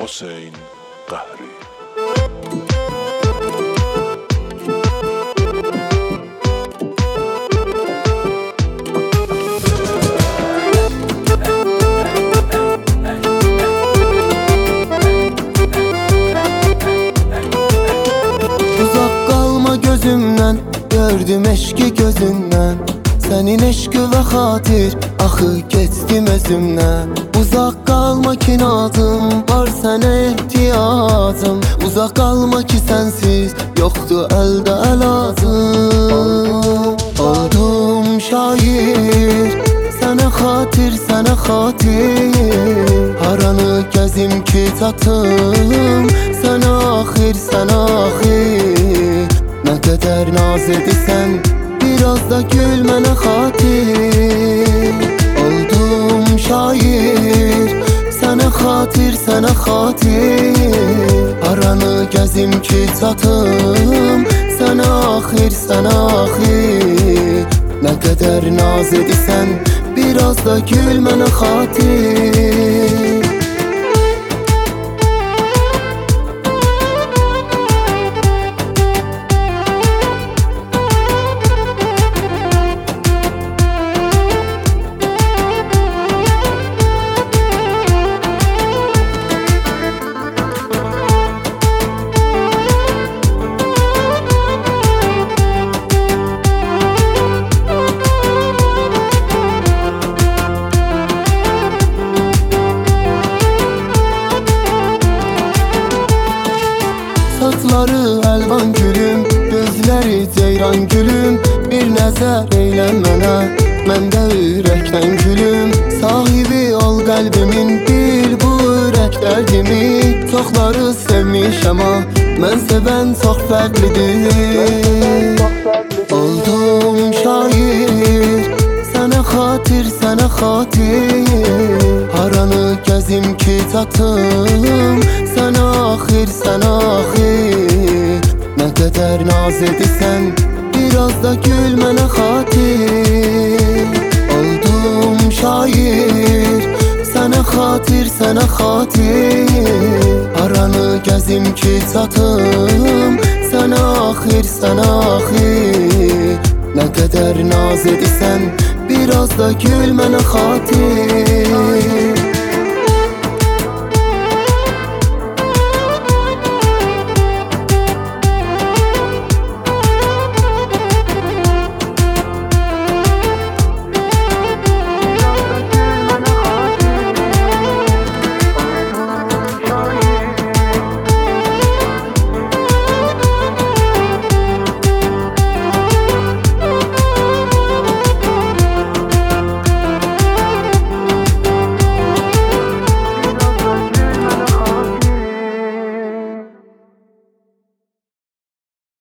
Hüseyn Qəhri. Uzak kalma gözümden, gördüm eşki gözünden. Senin eşki ve hatir, axı geçtim özümden. Uzak kalma ki nazım, var sana ihtiyacım. Uzak kalma ki sensiz, yoktu elde elazım. Oldum şair, sana hatir, sana hatir. Haranı gezim ki tatım, sana ahir, sana ahir. Ne kadar naz edirsen, biraz da gülmene hatir. Oldum şair, sana hatir, sana hatir. Aranı gezim ki tatım, sana ahir, sana ahir. Ne kadar naz edirsen, biraz da gülmene hatir. Saçları elvan gülüm, gözleri ceyran gülüm. Bir nəzər eylə mənə, mən də ürəkdən gülüm. Sahibi ol qəlbimin, bil bu ürək dərdimi. Çoxları sevmiş ama, mən sevən çox fərqlidir. Oldum şair, sana hatir, sana hatir. Haranı gezim ki tatım, sana ahir, sana ahir. Ne kadar naz edirsen, biraz da gülmene hatir. Oldum şair, sana hatir, sana hatir. Haranı gezim ki tatım, sana ahir, sana ahir. Ne kadar naz edirsen, biraz da gülmene hatir.